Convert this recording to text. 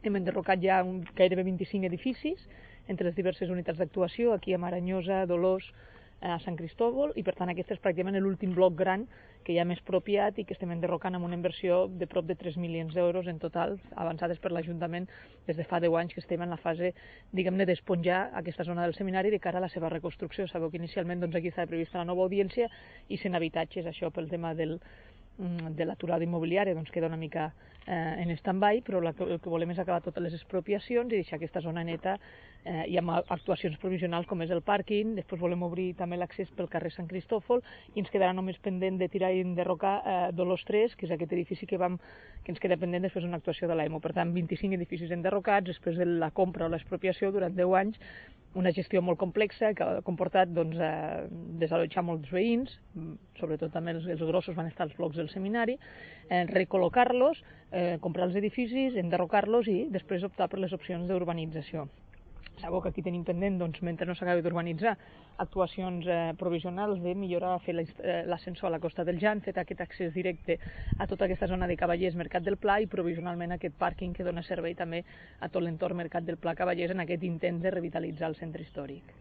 Hem enderrocat ja gairebé 25 edificis entre les diverses unitats d'actuació, aquí a Maranyosa, Dolors, a Sant Cristòfol, i per tant aquest és pràcticament l'últim bloc gran que hi ha més propiat i que estem enderrocant amb una inversió de prop de 3 milions d'euros en total, avançades per l'Ajuntament des de fa 10 anys que estem en la fase, diguem-ne, d'esponjar aquesta zona del seminari de cara a la seva reconstrucció. Sabeu que inicialment aquí estava prevista la nova audiència i 100 habitatges, això pel tema de l'aturada immobiliària queda una mica en stand-by, però el que volem és acabar totes les expropiacions i deixar aquesta zona neta i amb actuacions provisionals com és el pàrquing. Després volem obrir també l'accés pel carrer Sant Cristòfol i ens quedarà només pendent de tirar i enderrocar Dolors 3, que és aquest edifici que ens queda pendent després d'una actuació de l'AEMO. Per tant, 25 edificis enderrocats després de la compra o l'expropiació durant 10 anys, una gestió molt complexa que ha comportat desallotjar molts veïns, sobretot també els grossos van estar als blocs del seminari, recol·locar-los, comprar els edificis, enderrocar-los i després optar per les opcions d'urbanització. Sabeu que aquí tenim pendent, mentre no s'acabi d'urbanitzar, actuacions provisionals de millorar, fer l'ascensor a la Costa del Jan, fet aquest accés directe a tota aquesta zona de Cavallers, Mercat del Pla, i provisionalment aquest pàrquing que dona servei també a tot l'entorn Mercat del Pla, Cavallers, en aquest intent de revitalitzar el centre històric.